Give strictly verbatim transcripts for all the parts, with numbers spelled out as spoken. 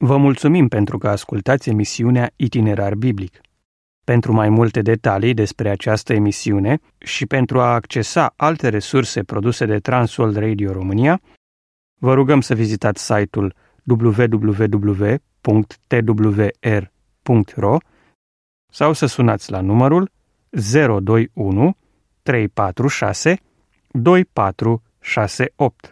Vă mulțumim pentru că ascultați emisiunea Itinerar Biblic. Pentru mai multe detalii despre această emisiune și pentru a accesa alte resurse produse de Transworld Radio România, vă rugăm să vizitați site-ul w w w punct t w r punct r o sau să sunați la numărul zero doi unu trei patru șase doi patru șase opt.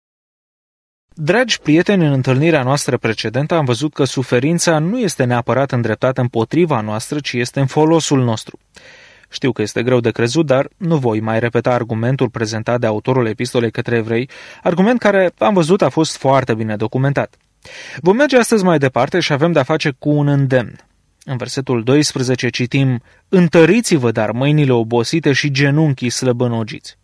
Dragi prieteni, în întâlnirea noastră precedentă am văzut că suferința nu este neapărat îndreptată împotriva noastră, ci este în folosul nostru. Știu că este greu de crezut, dar nu voi mai repeta argumentul prezentat de autorul epistolei către evrei, argument care, am văzut, a fost foarte bine documentat. Vom merge astăzi mai departe și avem de-a face cu un îndemn. În versetul doisprezece citim: Întăriți-vă, dar, mâinile obosite și genunchii slăbănogiți.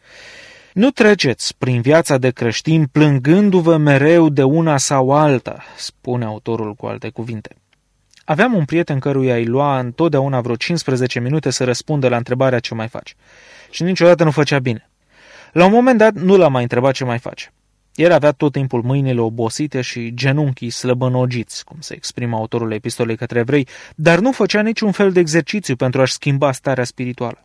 Nu treceți prin viața de creștin plângându-vă mereu de una sau alta, spune autorul cu alte cuvinte. Aveam un prieten căruia îi lua întotdeauna vreo cincisprezece minute să răspundă la întrebarea ce mai faci. Și niciodată nu făcea bine. La un moment dat nu l-am mai întrebat ce mai face. El avea tot timpul mâinile obosite și genunchii slăbănogiți, cum se exprimă autorul epistolei către evrei, dar nu făcea niciun fel de exercițiu pentru a-și schimba starea spirituală.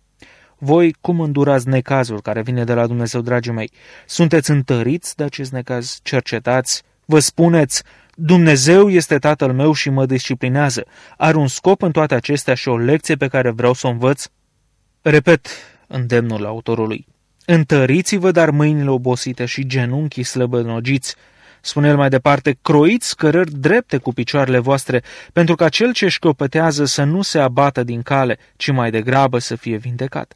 Voi cum îndurați necazul care vine de la Dumnezeu, dragii mei? Sunteți întăriți de acest necaz? Cercetați? Vă spuneți: Dumnezeu este Tatăl meu și mă disciplinează. Are un scop în toate acestea și o lecție pe care vreau să o învăț? Repet îndemnul autorului. Întăriți-vă, dar mâinile obosite și genunchii slăbănogiți. Spune el mai departe: croiți cărări drepte cu picioarele voastre, pentru ca cel ce șchiopătează să nu se abată din cale, ci mai degrabă să fie vindecat.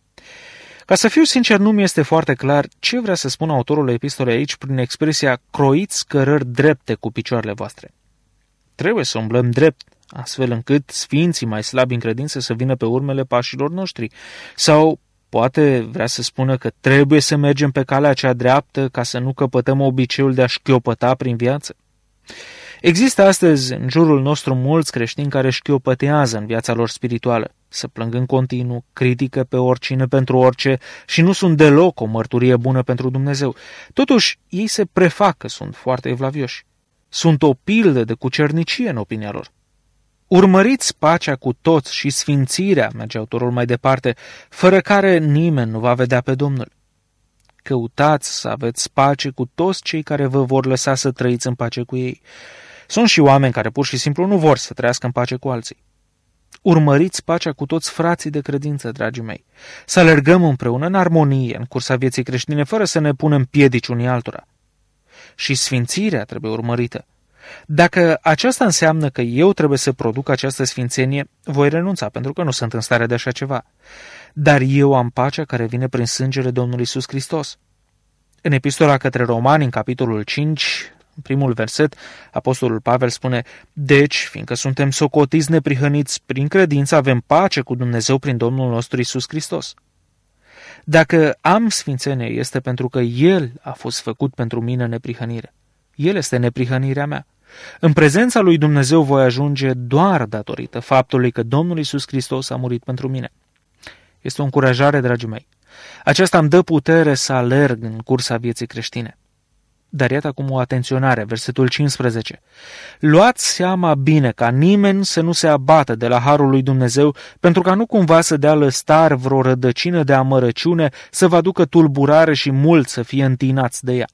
Ca să fiu sincer, nu mi este foarte clar ce vrea să spună autorul epistolei aici prin expresia croiți cărări drepte cu picioarele voastre. Trebuie să umblăm drept, astfel încât sfinții mai slabi în credință să vină pe urmele pașilor noștri. Sau poate vrea să spună că trebuie să mergem pe calea cea dreaptă ca să nu căpătăm obiceiul de a șchiopăta prin viață. Există astăzi în jurul nostru mulți creștini care șchiopătează în viața lor spirituală, să plâng în continuu, critică pe oricine pentru orice și nu sunt deloc o mărturie bună pentru Dumnezeu. Totuși, ei se prefac că sunt foarte evlavioși. Sunt o pildă de cucernicie în opinia lor. Urmăriți pacea cu toți și sfințirea, merge autorul mai departe, fără care nimeni nu va vedea pe Domnul. Căutați să aveți pace cu toți cei care vă vor lăsa să trăiți în pace cu ei. Sunt și oameni care pur și simplu nu vor să trăiască în pace cu alții. Urmăriți pacea cu toți frații de credință, dragii mei. Să alergăm împreună în armonie în cursa vieții creștine, fără să ne punem piedici unii altora. Și sfințirea trebuie urmărită. Dacă aceasta înseamnă că eu trebuie să produc această sfințenie, voi renunța, pentru că nu sunt în stare de așa ceva. Dar eu am pacea care vine prin sângele Domnului Iisus Hristos. În epistola către Romani, în capitolul cinci, în primul verset, apostolul Pavel spune: Deci, fiindcă suntem socotiți neprihăniți prin credință, avem pace cu Dumnezeu prin Domnul nostru Iisus Hristos. Dacă am sfințenie, este pentru că El a fost făcut pentru mine neprihănire. El este neprihănirea mea. În prezența lui Dumnezeu voi ajunge doar datorită faptului că Domnul Iisus Hristos a murit pentru mine. Este o încurajare, dragii mei. Aceasta îmi dă putere să alerg în cursa vieții creștine. Dar iată acum o atenționare, versetul cincisprezece. Luați seama bine ca nimeni să nu se abată de la harul lui Dumnezeu, pentru ca nu cumva să dea lăstar vreo rădăcină de amărăciune, să vă aducă tulburare și mulți să fie întinați de ea.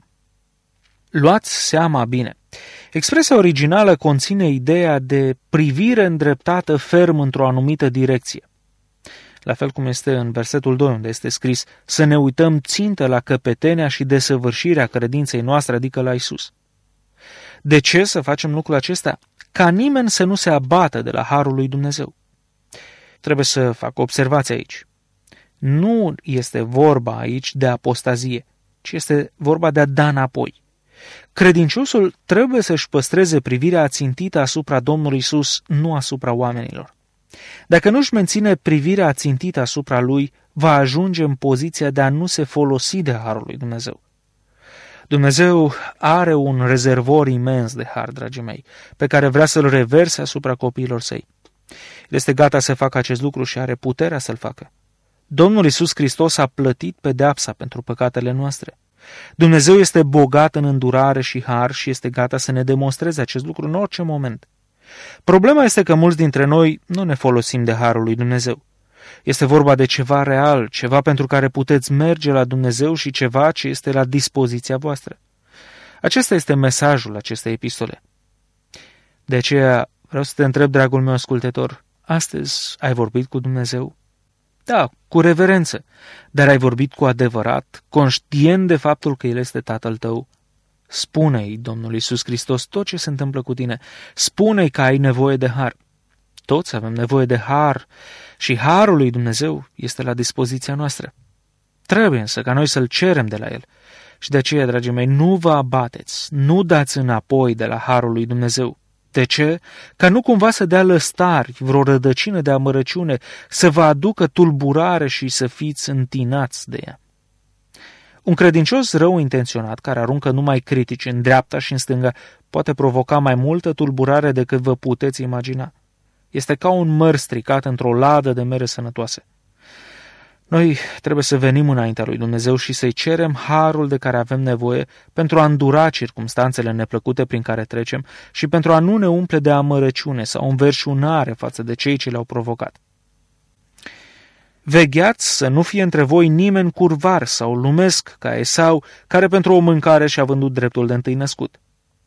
Luați seama bine. Expresia originală conține ideea de privire îndreptată ferm într-o anumită direcție. La fel cum este în versetul doi, unde este scris: să ne uităm țintă la căpetenia și desăvârșirea credinței noastre, adică la Isus. De ce să facem lucrul acesta? Ca nimeni să nu se abată de la harul lui Dumnezeu. Trebuie să fac o observație aici. Nu este vorba aici de apostazie, ci este vorba de a da înapoi. Credinciosul trebuie să-și păstreze privirea ațintită asupra Domnului Isus, nu asupra oamenilor. Dacă nu-și menține privirea ațintită asupra lui, va ajunge în poziția de a nu se folosi de harul lui Dumnezeu. Dumnezeu are un rezervor imens de har, dragii mei, pe care vrea să-l reverse asupra copiilor săi. El este gata să facă acest lucru și are puterea să-l facă. Domnul Iisus Hristos a plătit pedeapsa pentru păcatele noastre. Dumnezeu este bogat în îndurare și har și este gata să ne demonstreze acest lucru în orice moment. Problema este că mulți dintre noi nu ne folosim de harul lui Dumnezeu. Este vorba de ceva real, ceva pentru care puteți merge la Dumnezeu și ceva ce este la dispoziția voastră. Acesta este mesajul acestei epistole. De aceea vreau să te întreb, dragul meu ascultător, astăzi ai vorbit cu Dumnezeu? Da, cu reverență, dar ai vorbit cu adevărat, conștient de faptul că El este Tatăl tău? Spune-i Domnul Iisus Hristos tot ce se întâmplă cu tine. Spune-i că ai nevoie de har. Toți avem nevoie de har și harul lui Dumnezeu este la dispoziția noastră. Trebuie însă ca noi să-L cerem de la El. Și de aceea, dragii mei, nu vă abateți, nu dați înapoi de la harul lui Dumnezeu. De ce? Ca nu cumva să dea lăstari, vreo rădăcină de amărăciune, să vă aducă tulburare și să fiți întinați de ea. Un credincios rău intenționat, care aruncă numai critici în dreapta și în stânga, poate provoca mai multă tulburare decât vă puteți imagina. Este ca un măr stricat într-o ladă de mere sănătoase. Noi trebuie să venim înaintea lui Dumnezeu și să-i cerem harul de care avem nevoie pentru a îndura circumstanțele neplăcute prin care trecem și pentru a nu ne umple de amărăciune sau înverșunare față de cei ce le-au provocat. Vegheați să nu fie între voi nimeni curvar sau lumesc ca Esau, care pentru o mâncare și-a vândut dreptul de întâi născut.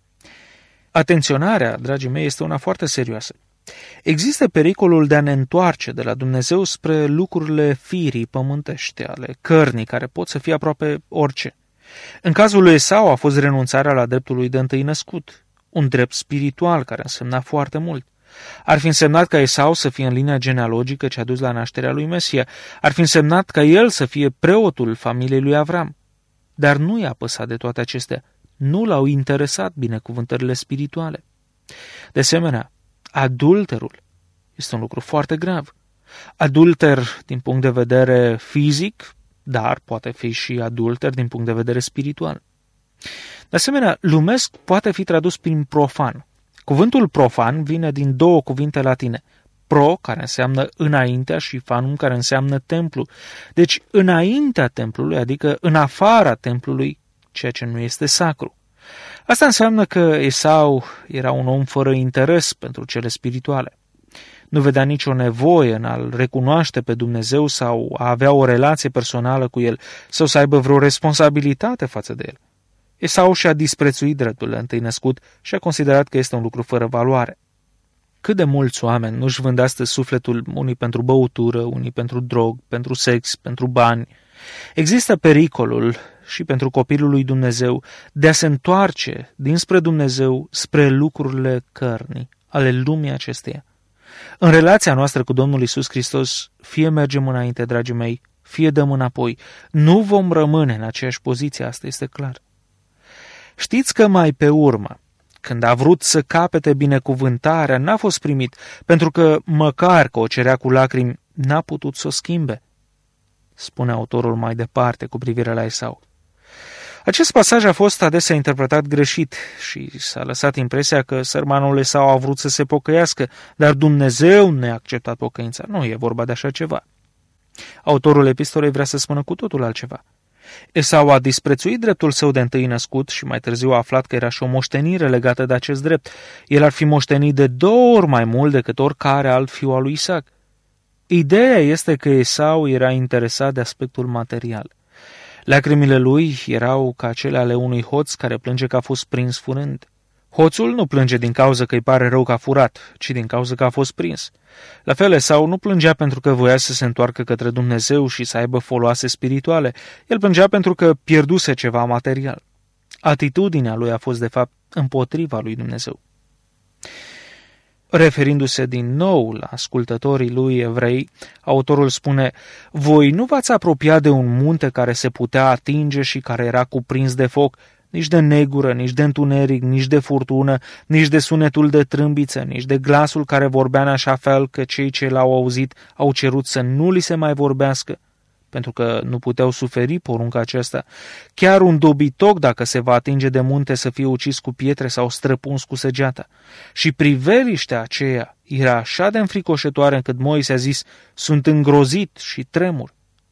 Atenționarea, dragii mei, este una foarte serioasă. Există pericolul de a ne întoarce de la Dumnezeu spre lucrurile firii pământești, ale cărnii, care pot să fie aproape orice. În cazul lui Esau a fost renunțarea la dreptul lui de întâi născut, un drept spiritual care însemna foarte mult. Ar fi însemnat ca Esau să fie în linia genealogică ce a dus la nașterea lui Mesia, ar fi însemnat ca el să fie preotul familiei lui Avram. Dar nu i-a păsat de toate acestea, nu l-au interesat binecuvântările spirituale. De asemenea, adulterul este un lucru foarte grav. Adulter din punct de vedere fizic, dar poate fi și adulter din punct de vedere spiritual. De asemenea, lumesc poate fi tradus prin profan. Cuvântul profan vine din două cuvinte latine, pro, care înseamnă înaintea, și fanum, care înseamnă templu. Deci, înaintea templului, adică în afara templului, ceea ce nu este sacru. Asta înseamnă că Esau era un om fără interes pentru cele spirituale. Nu vedea nicio nevoie în a-L recunoaște pe Dumnezeu sau a avea o relație personală cu El sau să aibă vreo responsabilitate față de El. Esau și-a disprețuit dreptul de întâi născut și a considerat că este un lucru fără valoare. Cât de mulți oameni nu-și vând astăzi sufletul, unii pentru băutură, unii pentru drog, pentru sex, pentru bani. Există pericolul și pentru copilul lui Dumnezeu de a se întoarce dinspre Dumnezeu spre lucrurile cărnii, ale lumii acesteia. În relația noastră cu Domnul Iisus Hristos, fie mergem înainte, dragii mei, fie dăm înapoi. Nu vom rămâne în aceeași poziție, asta este clar. Știți că mai pe urmă, când a vrut să capete binecuvântarea, n-a fost primit, pentru că, măcar că o cerea cu lacrimi, n-a putut să o schimbe. Spune autorul mai departe cu privire la Esau. Acest pasaj a fost adesea interpretat greșit și s-a lăsat impresia că sărmanul Esau a vrut să se pocăiască, dar Dumnezeu ne-a acceptat pocăința. Nu e vorba de așa ceva. Autorul epistolei vrea să spună cu totul altceva. Esau a disprețuit dreptul său de întâi născut și mai târziu a aflat că era și o moștenire legată de acest drept. El ar fi moștenit de două ori mai mult decât oricare alt fiu al lui Isaac. Ideea este că Esau era interesat de aspectul material. Lacrimile lui erau ca cele ale unui hoț care plânge că a fost prins furând. Hoțul nu plânge din cauza că îi pare rău că a furat, ci din cauza că a fost prins. La fel, Esau nu plângea pentru că voia să se întoarcă către Dumnezeu și să aibă foloase spirituale. El plângea pentru că pierduse ceva material. Atitudinea lui a fost, de fapt, împotriva lui Dumnezeu. Referindu-se din nou la ascultătorii lui evrei, autorul spune: voi nu v-ați apropiat de un munte care se putea atinge și care era cuprins de foc, nici de negură, nici de întuneric, nici de furtună, nici de sunetul de trâmbiță, nici de glasul care vorbea în așa fel că cei ce l-au auzit au cerut să nu li se mai vorbească, pentru că nu puteau suferi porunca aceasta. Chiar un dobitoc, dacă se va atinge de munte, să fie ucis cu pietre sau străpuns cu săgeata. Și priveliștea aceea era așa de înfricoșătoare încât Moise a zis: sunt îngrozit și tremur.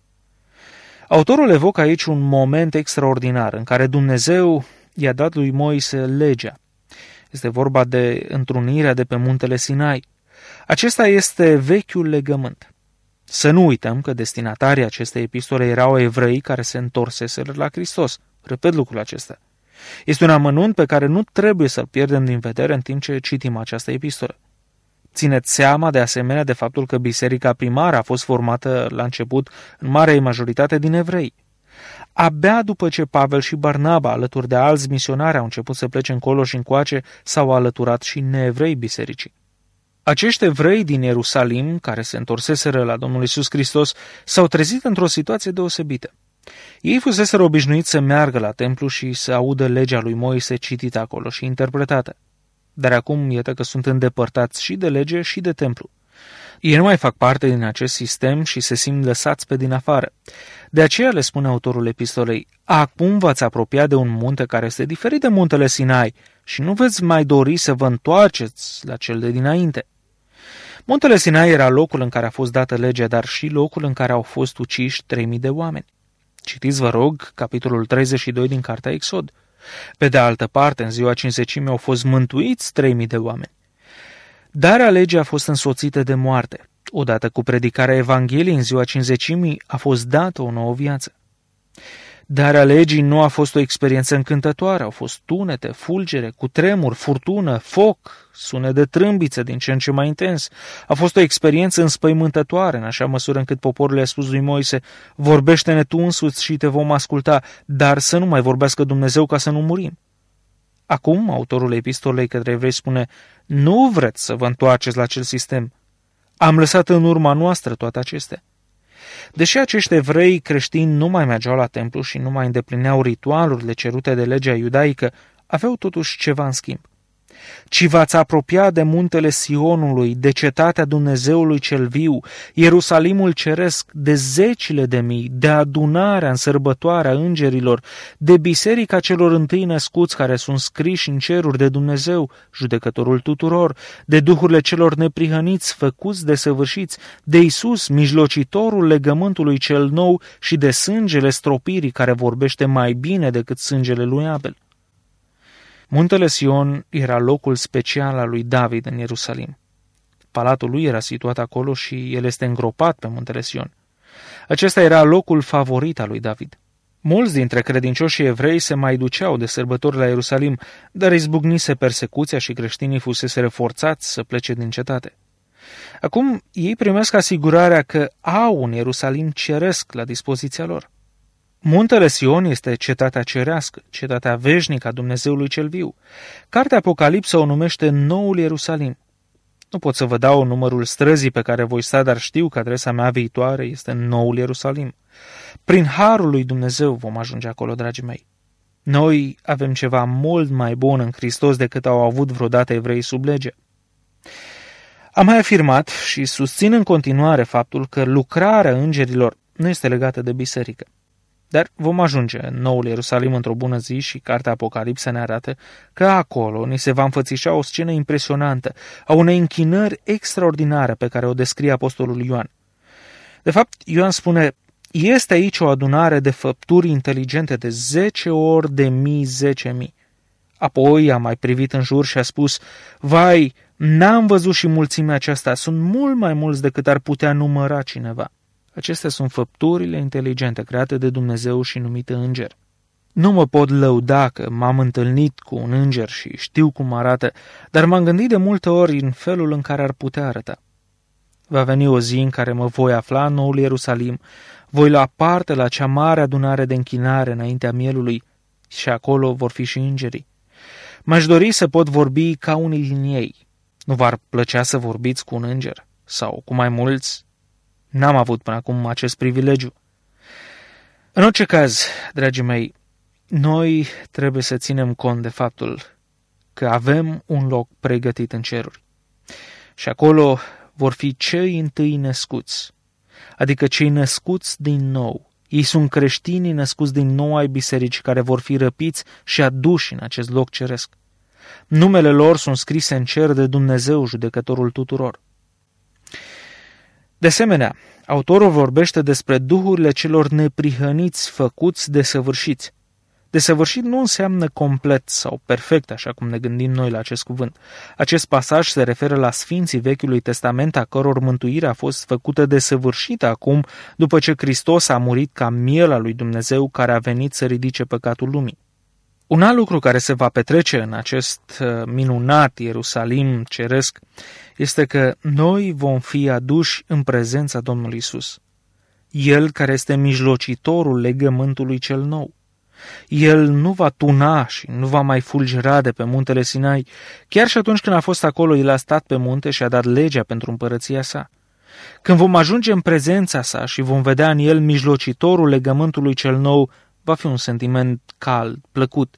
Autorul evocă aici un moment extraordinar în care Dumnezeu i-a dat lui Moise legea. Este vorba de întrunirea de pe muntele Sinai. Acesta este vechiul legământ. Să nu uităm că destinatarii acestei epistole erau evrei care se întorseseră la Hristos. Repet lucrul acesta. Este un amănunt pe care nu trebuie să-l pierdem din vedere în timp ce citim această epistolă. Țineți seama de asemenea de faptul că biserica primară a fost formată la început în marea ei majoritate din evrei. Abia după ce Pavel și Barnaba, alături de alți misionari, au început să plece încolo și încoace, s-au alăturat și neevrei bisericii. Acești evrei din Ierusalim, care se întorseseră la Domnul Iisus Hristos, s-au trezit într-o situație deosebită. Ei fuseseră obișnuiți să meargă la templu și să audă legea lui Moise citită acolo și interpretată. Dar acum, iată că sunt îndepărtați și de lege și de templu. Ei nu mai fac parte din acest sistem și se simt lăsați pe din afară. De aceea le spune autorul epistolei: acum v-ați apropiat de un munte care este diferit de muntele Sinai și nu veți mai dori să vă întoarceți la cel de dinainte. Muntele Sinai era locul în care a fost dată legea, dar și locul în care au fost uciși trei mii de oameni. Citiți, vă rog, capitolul treizeci și doi din cartea Exod. Pe de altă parte, în ziua cincizecimii au fost mântuiți trei mii de oameni. Darea legii a fost însoțită de moarte. Odată cu predicarea Evangheliei, în ziua cincizecimii a fost dată o nouă viață. Darea legii nu a fost o experiență încântătoare, au fost tunete, fulgere, cutremur, furtună, foc, sunet de trâmbiță din ce în ce mai intens. A fost o experiență înspăimântătoare, în așa măsură încât poporul i-a spus lui Moise: vorbește-ne tu însuți și te vom asculta, dar să nu mai vorbească Dumnezeu ca să nu murim. Acum, autorul epistolei către evrei spune: nu vreți să vă întoarceți la acel sistem. Am lăsat în urma noastră toate acestea. Deși acești evrei creștini nu mai mergeau la templu și nu mai îndeplineau ritualurile cerute de legea iudaică, aveau totuși ceva în schimb. Ci v-ați apropiat de muntele Sionului, de cetatea Dumnezeului cel viu, Ierusalimul ceresc, de zecile de mii, de adunarea în sărbătoarea îngerilor, de biserica celor întâi născuți care sunt scriși în ceruri de Dumnezeu, judecătorul tuturor, de duhurile celor neprihăniți, făcuți de săvârșiți, de Iisus, mijlocitorul legământului cel nou și de sângele stropirii care vorbește mai bine decât sângele lui Abel. Muntele Sion era locul special al lui David în Ierusalim. Palatul lui era situat acolo și el este îngropat pe muntele Sion. Acesta era locul favorit al lui David. Mulți dintre credincioșii evrei se mai duceau de sărbători la Ierusalim, dar izbucnise persecuția și creștinii fuseseră forțați să plece din cetate. Acum ei primesc asigurarea că au un Ierusalim ceresc la dispoziția lor. Muntele Sion este cetatea cerească, cetatea veșnică a Dumnezeului cel viu. Cartea Apocalipsa o numește Noul Ierusalim. Nu pot să vă dau numărul străzii pe care voi sta, dar știu că adresa mea viitoare este Noul Ierusalim. Prin harul lui Dumnezeu vom ajunge acolo, dragii mei. Noi avem ceva mult mai bun în Hristos decât au avut vreodată evreii sub lege. Am mai afirmat și susțin în continuare faptul că lucrarea îngerilor nu este legată de biserică. Dar vom ajunge în Noul Ierusalim într-o bună zi și cartea Apocalipsa ne arată că acolo ni se va înfățișa o scenă impresionantă a unei închinări extraordinare pe care o descrie apostolul Ioan. De fapt, Ioan spune: este aici o adunare de făpturi inteligente de zece ori de mii, zece mii. Apoi a mai privit în jur și a spus: vai, n-am văzut și mulțimea aceasta, sunt mult mai mulți decât ar putea număra cineva. Acestea sunt făpturile inteligente create de Dumnezeu și numite îngeri. Nu mă pot lăuda că m-am întâlnit cu un înger și știu cum arată, dar m-am gândit de multe ori în felul în care ar putea arăta. Va veni o zi în care mă voi afla în Noul Ierusalim, voi lua parte la cea mare adunare de închinare înaintea mielului și acolo vor fi și îngerii. M-aș dori să pot vorbi ca unii din ei. Nu v-ar plăcea să vorbiți cu un înger? Sau cu mai mulți? N-am avut până acum acest privilegiu. În orice caz, dragii mei, noi trebuie să ținem cont de faptul că avem un loc pregătit în ceruri. Și acolo vor fi cei întâi născuți, adică cei născuți din nou. Ei sunt creștinii născuți din nou ai bisericii care vor fi răpiți și aduși în acest loc ceresc. Numele lor sunt scrise în cer de Dumnezeu, judecătorul tuturor. De asemenea, autorul vorbește despre duhurile celor neprihăniți făcuți desăvârșiți. Desăvârșit nu înseamnă complet sau perfect, așa cum ne gândim noi la acest cuvânt. Acest pasaj se referă la sfinții Vechiului Testament, a căror mântuire a fost făcută desăvârșită acum, după ce Hristos a murit ca miel al lui Dumnezeu care a venit să ridice păcatul lumii. Un alt lucru care se va petrece în acest minunat Ierusalim ceresc este că noi vom fi aduși în prezența Domnului Isus. El care este mijlocitorul legământului cel nou. El nu va tuna și nu va mai fulgera de pe muntele Sinai. Chiar și atunci când a fost acolo, el a stat pe munte și a dat legea pentru împărăția sa. Când vom ajunge în prezența sa și vom vedea în el mijlocitorul legământului cel nou, va fi un sentiment cald, plăcut.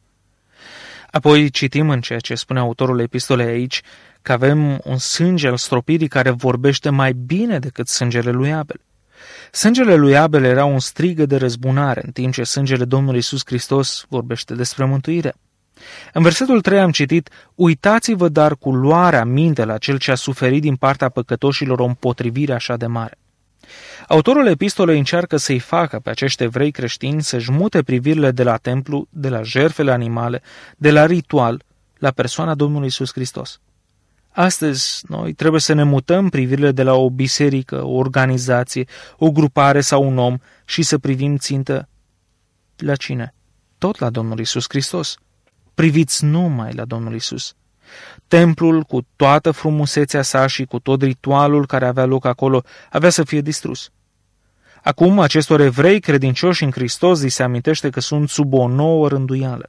Apoi citim în ceea ce spune autorul epistolei aici, că avem un sânge al stropirii care vorbește mai bine decât sângele lui Abel. Sângele lui Abel era un strigă de răzbunare, în timp ce sângele Domnului Iisus Hristos vorbește despre mântuire. În versetul trei am citit, uitați-vă dar cu luarea minte la cel ce a suferit din partea păcătoșilor o împotrivire așa de mare. Autorul epistolei încearcă să-i facă pe acești evrei creștini să-și mute privirile de la templu, de la jertfele animale, de la ritual, la persoana Domnului Iisus Hristos. Astăzi, noi trebuie să ne mutăm privirile de la o biserică, o organizație, o grupare sau un om și să privim țintă la cine? Tot la Domnul Iisus Hristos. Priviți numai la Domnul Iisus. Templul, cu toată frumusețea sa și cu tot ritualul care avea loc acolo, avea să fie distrus. Acum, acestor evrei credincioși în Hristos li se amintește că sunt sub o nouă rânduială.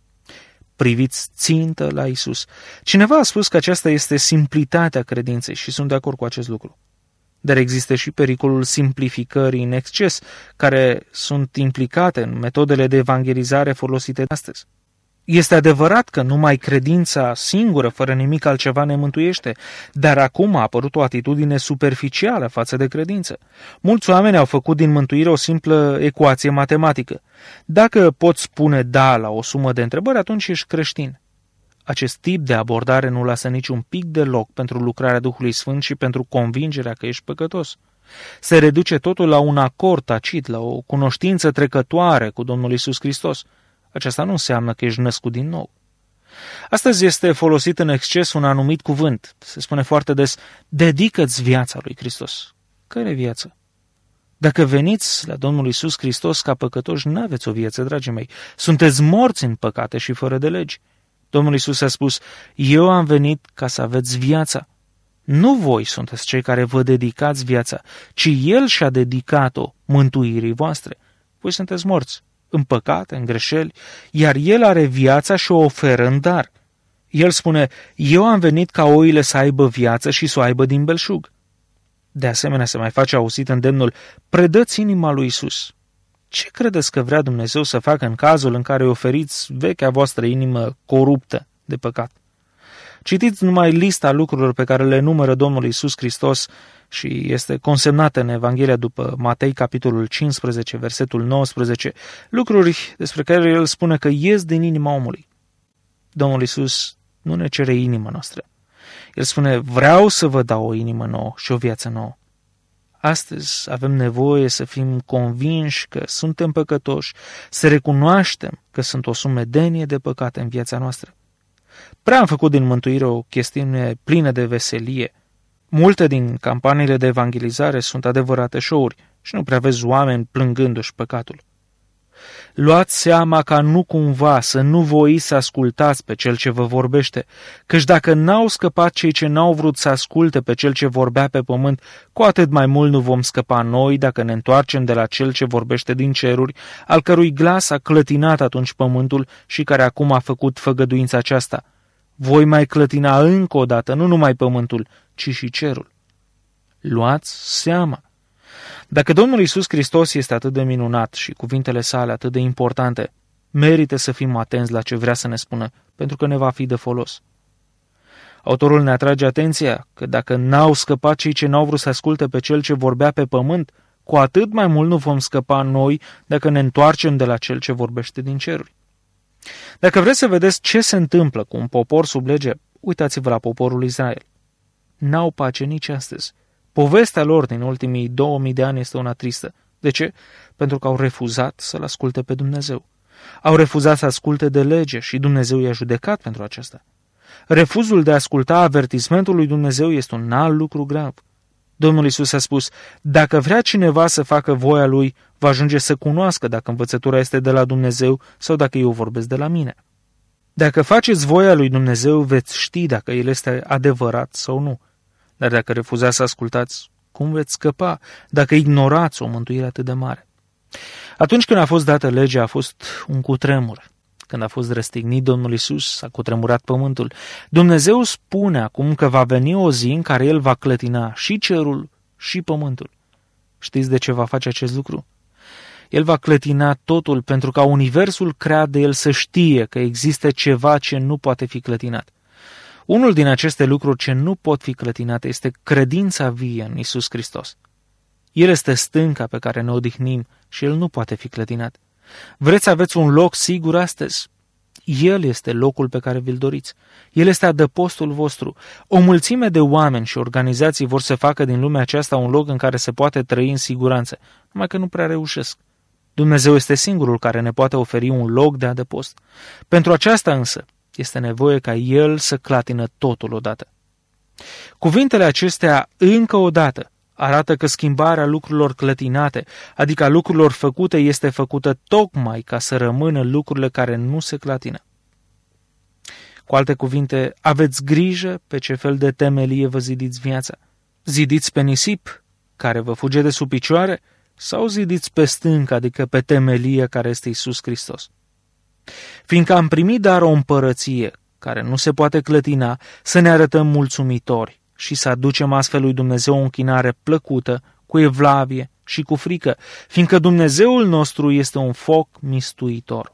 Priviți țintă la Isus. Cineva a spus că aceasta este simplitatea credinței și sunt de acord cu acest lucru. Dar există și pericolul simplificării în exces, care sunt implicate în metodele de evangelizare folosite astăzi. Este adevărat că numai credința singură, fără nimic altceva, ne mântuiește, dar acum a apărut o atitudine superficială față de credință. Mulți oameni au făcut din mântuire o simplă ecuație matematică. Dacă poți spune da la o sumă de întrebări, atunci ești creștin. Acest tip de abordare nu lasă niciun pic de loc pentru lucrarea Duhului Sfânt și pentru convingerea că ești păcătos. Se reduce totul la un acord tacit, la o cunoștință trecătoare cu Domnul Iisus Hristos. Aceasta nu înseamnă că ești născut din nou. Astăzi este folosit în exces un anumit cuvânt. Se spune foarte des, dedică-ți viața lui Hristos. Care viață? Dacă veniți la Domnul Iisus Hristos ca păcătoși, nu aveți o viață, dragii mei. Sunteți morți în păcate și fără de legi. Domnul Iisus a spus, eu am venit ca să aveți viața. Nu voi sunteți cei care vă dedicați viața, ci El și-a dedicat-o mântuirii voastre. Voi sunteți morți în păcate, în greșeli, iar El are viața și o oferă în dar. El spune, eu am venit ca oile să aibă viață și să o aibă din belșug. De asemenea, se mai face auzit îndemnul, predă-ți inima lui Isus. Ce credeți că vrea Dumnezeu să facă în cazul în care îi oferiți vechea voastră inimă coruptă de păcat? Citiți numai lista lucrurilor pe care le numără Domnul Iisus Hristos și este consemnată în Evanghelia după Matei, capitolul cincisprezece, versetul nouăsprezece, lucruri despre care El spune că ies din inima omului. Domnul Iisus nu ne cere inima noastră. El spune, vreau să vă dau o inimă nouă și o viață nouă. Astăzi avem nevoie să fim convinși că suntem păcătoși, să recunoaștem că sunt o sumedenie de păcate în viața noastră. Prea am făcut din mântuire o chestiune plină de veselie. Multe din campaniile de evangelizare sunt adevărate show-uri și nu prea vezi oameni plângându-și păcatul. Luați seama ca nu cumva să nu voiți să ascultați pe cel ce vă vorbește, căci dacă n-au scăpat cei ce n-au vrut să asculte pe cel ce vorbea pe pământ, cu atât mai mult nu vom scăpa noi dacă ne întoarcem de la cel ce vorbește din ceruri, al cărui glas a clătinat atunci pământul și care acum a făcut făgăduința aceasta. Voi mai clătina încă o dată, nu numai pământul, ci și cerul. Luați seama! Dacă Domnul Iisus Hristos este atât de minunat și cuvintele sale atât de importante, merită să fim atenți la ce vrea să ne spună, pentru că ne va fi de folos. Autorul ne atrage atenția că dacă n-au scăpat cei ce n-au vrut să asculte pe cel ce vorbea pe pământ, cu atât mai mult nu vom scăpa noi dacă ne întoarcem de la cel ce vorbește din ceruri. Dacă vreți să vedeți ce se întâmplă cu un popor sub lege, uitați-vă la poporul Israel. N-au pace nici astăzi. Povestea lor din ultimii două mii de ani este una tristă. De ce? Pentru că au refuzat să-L asculte pe Dumnezeu. Au refuzat să asculte de lege și Dumnezeu i-a judecat pentru aceasta. Refuzul de a asculta avertismentul lui Dumnezeu este un alt lucru grav. Domnul Iisus a spus, dacă vrea cineva să facă voia lui, va ajunge să cunoască dacă învățătura este de la Dumnezeu sau dacă eu vorbesc de la mine. Dacă faceți voia lui Dumnezeu, veți ști dacă el este adevărat sau nu. Dar dacă refuzați să ascultați, cum veți scăpa dacă ignorați o mântuire atât de mare? Atunci când a fost dată legea, a fost un cutremur. Când a fost răstignit Domnul Iisus, s-a cutremurat pământul. Dumnezeu spune acum că va veni o zi în care El va clătina și cerul și pământul. Știți de ce va face acest lucru? El va clătina totul pentru ca universul creat de El să știe că există ceva ce nu poate fi clătinat. Unul din aceste lucruri ce nu pot fi clătinate este credința vie în Iisus Hristos. El este stânca pe care ne odihnim și El nu poate fi clătinat. Vreți să aveți un loc sigur astăzi? El este locul pe care vi-l doriți. El este adăpostul vostru. O mulțime de oameni și organizații vor să facă din lumea aceasta un loc în care se poate trăi în siguranță, numai că nu prea reușesc. Dumnezeu este singurul care ne poate oferi un loc de adăpost. Pentru aceasta însă este nevoie ca El să clatină totul odată. Cuvintele acestea, încă o dată, arată că schimbarea lucrurilor clătinate, adică a lucrurilor făcute, este făcută tocmai ca să rămână lucrurile care nu se clatină. Cu alte cuvinte, aveți grijă pe ce fel de temelie vă zidiți viața. Zidiți pe nisip, care vă fuge de sub picioare, sau zidiți pe stâncă, adică pe temelie care este Iisus Hristos. Fiindcă am primit dar o împărăție care nu se poate clătina, să ne arătăm mulțumitori și să aducem astfel lui Dumnezeu o închinare plăcută, cu evlavie și cu frică, fiindcă Dumnezeul nostru este un foc mistuitor.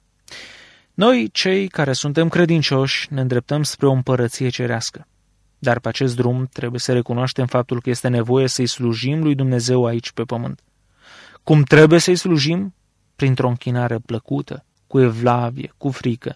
Noi, cei care suntem credincioși, ne îndreptăm spre o împărăție cerească. Dar pe acest drum trebuie să recunoaștem faptul că este nevoie să-i slujim lui Dumnezeu aici pe pământ. Cum trebuie să-i slujim? Printr-o închinare plăcută, cu evlavie, cu frică.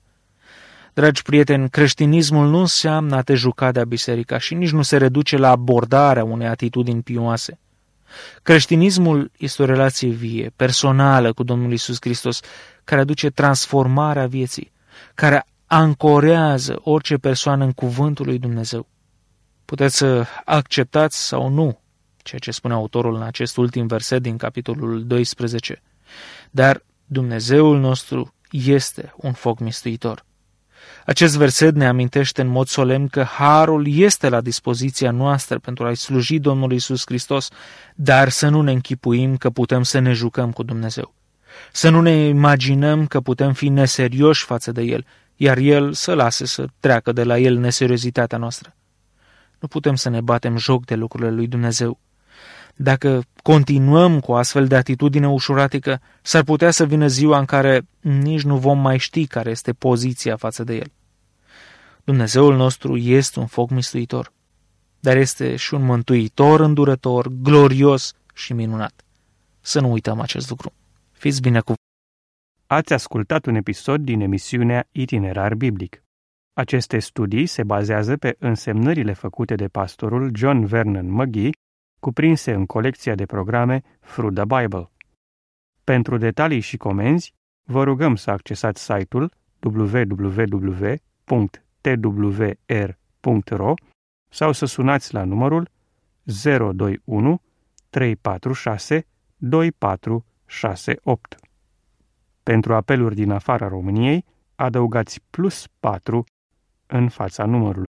Dragi prieteni, creștinismul nu înseamnă a te juca de-a biserica și nici nu se reduce la abordarea unei atitudini pioase. Creștinismul este o relație vie, personală cu Domnul Iisus Hristos, care aduce transformarea vieții, care ancorează orice persoană în cuvântul lui Dumnezeu. Puteți să acceptați sau nu ceea ce spune autorul în acest ultim verset din capitolul doisprezece, dar Dumnezeul nostru este un foc mistuitor. Acest verset ne amintește în mod solemn că harul este la dispoziția noastră pentru a-i sluji Domnului Iisus Hristos, dar să nu ne închipuim că putem să ne jucăm cu Dumnezeu. Să nu ne imaginăm că putem fi neserioși față de El, iar El să lase să treacă de la El neseriozitatea noastră. Nu putem să ne batem joc de lucrurile lui Dumnezeu. Dacă continuăm cu o astfel de atitudine ușuratică, s-ar putea să vină ziua în care nici nu vom mai ști care este poziția față de El. Dumnezeul nostru este un foc mistuitor, dar este și un mântuitor îndurător, glorios și minunat. Să nu uităm acest lucru. Fiți binecuvântați! Ați ascultat un episod din emisiunea Itinerar Biblic. Aceste studii se bazează pe însemnările făcute de pastorul John Vernon McGee, cuprinse în colecția de programe Through the Bible. Pentru detalii și comenzi, vă rugăm să accesați site-ul w w w punct t w r punct r o sau să sunați la numărul zero doi unu trei patru șase doi patru șase opt. Pentru apeluri din afara României, adăugați plus patru în fața numărului.